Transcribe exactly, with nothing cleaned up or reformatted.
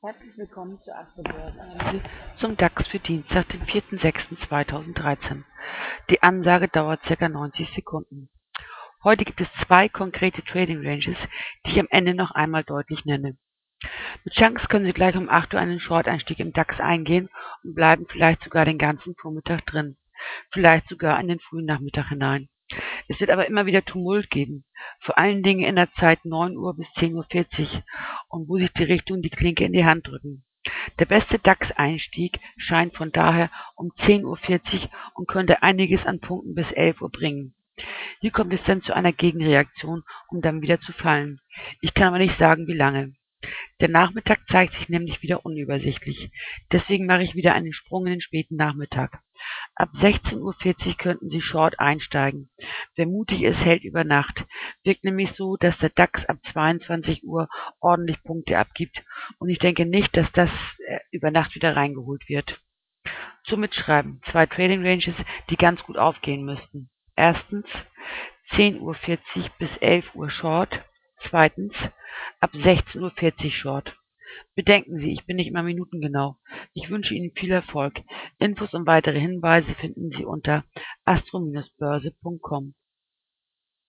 Herzlich willkommen zur Astro-Börsenanalyse zum DAX für Dienstag, den vierten sechsten zweitausenddreizehn. Die Ansage dauert ca. neunzig Sekunden. Heute gibt es zwei konkrete Trading Ranges, die ich am Ende noch einmal deutlich nenne. Mit Chance können Sie gleich um acht Uhr einen Short-Einstieg im DAX eingehen und bleiben vielleicht sogar den ganzen Vormittag drin, vielleicht sogar in den frühen Nachmittag hinein. Es wird aber immer wieder Tumult geben, vor allen Dingen in der Zeit neun Uhr bis zehn Uhr vierzig und wo sich die Richtungen die Klinke in die Hand drücken. Der beste DAX-Einstieg scheint von daher um zehn Uhr vierzig und könnte einiges an Punkten bis elf Uhr bringen. Hier kommt es dann zu einer Gegenreaktion, um dann wieder zu fallen. Ich kann aber nicht sagen, wie lange. Der Nachmittag zeigt sich nämlich wieder unübersichtlich. Deswegen mache ich wieder einen Sprung in den späten Nachmittag. Ab sechzehn Uhr vierzig könnten Sie Short einsteigen. Wer mutig ist, hält über Nacht. Wirkt nämlich so, dass der DAX ab zweiundzwanzig Uhr ordentlich Punkte abgibt. Und ich denke nicht, dass das äh, über Nacht wieder reingeholt wird. Zum Mitschreiben. Zwei Trading Ranges, die ganz gut aufgehen müssten. Erstens zehn Uhr vierzig bis elf Uhr Short. Zweitens ab sechzehn Uhr vierzig Short. Bedenken Sie, ich bin nicht immer minutengenau. Ich wünsche Ihnen viel Erfolg. Infos und weitere Hinweise finden Sie unter astro Bindestrich börse Punkt com.